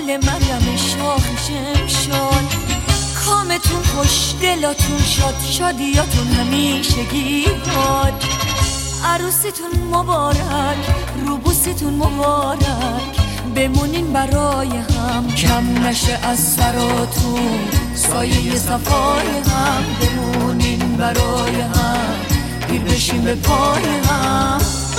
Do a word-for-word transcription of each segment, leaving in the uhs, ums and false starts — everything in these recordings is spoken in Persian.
گل مریم شاخ شمشاد، کامتون خوش دلاتون شاد، شادیاتون همیشگی باد. عروسیتون مبارک، روبوسیتون مبارک، بمونین برای هم، کم نشه از سراتون سایه صفای هم. بمونین برای هم، پیر بشین به پای هم.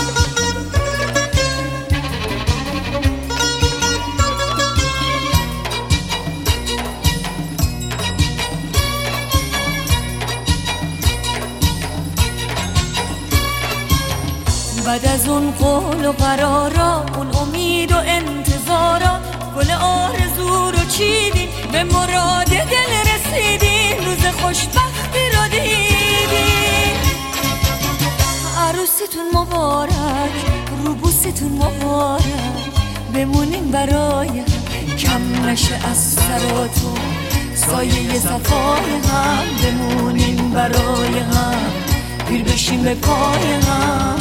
بعد از اون قول و قرارا، اون امید و انتظارا، گل آرزو رو چیدین، به مراد دل رسیدین، روز خوشبختی رو دیدین. عروسیتون مبارک، روبوسیتون مبارک، بمونین برای هم، کم نشه از سراتون سایه صفای هم. بمونین برای هم، پیر بشین به پای هم.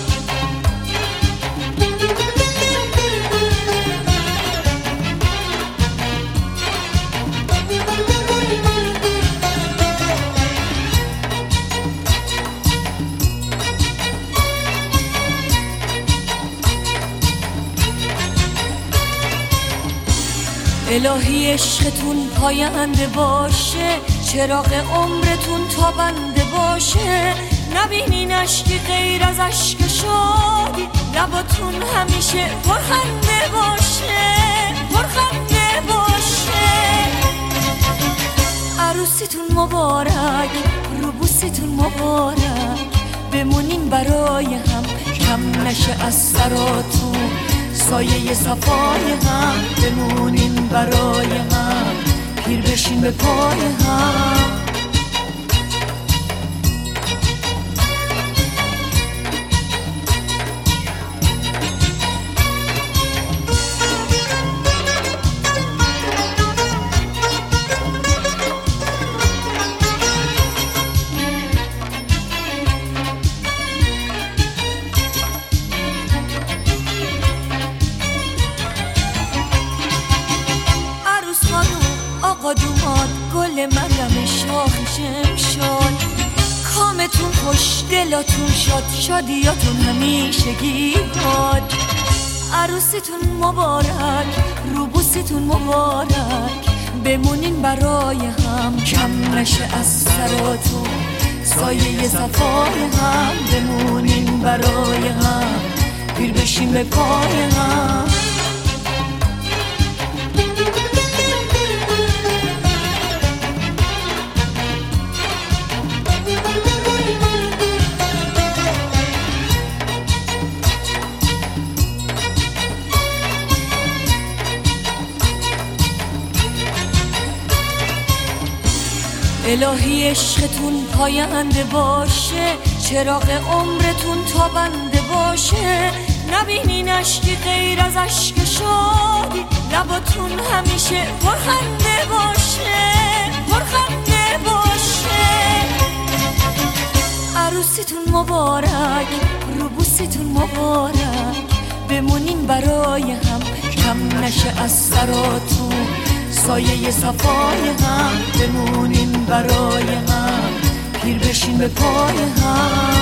الهی عشقتون پاینده باشه، چراغ عمرتون تابنده باشه، نبینین اشکی غیر از اشک شادی، لباتون همیشه پرخنده باشه، پرخنده باشه. عروسیتون مبارک، روبوسیتون مبارک، بمونین برای هم، کم نشه از سراتون سایه صفای هم. بمونین برای هم، پیر بشین به پای هم. آقا دوماد گل مریم شاخ شمشاد، کامتون خوش دلاتون شاد، شادیاتون همیشگی باد. عروسیتون مبارک، روبوسیتون مبارک، بمونین برای هم، کم نشه از سراتون سایه صفای هم. بمونین برای هم، پیر بشین به پای هم. الهی عشقتون پاینده باشه، چراغ عمرتون تابنده باشه، نبینین اشکی غیر از اشک شادی، لباتون همیشه پرخنده باشه، پرخنده باشه. عروسیتون مبارک، روبوسیتون مبارک، بمونین برای هم، کم نشه از سراتون سایه صفای هم. بمونین برای هم، پیر بشین به پای هم.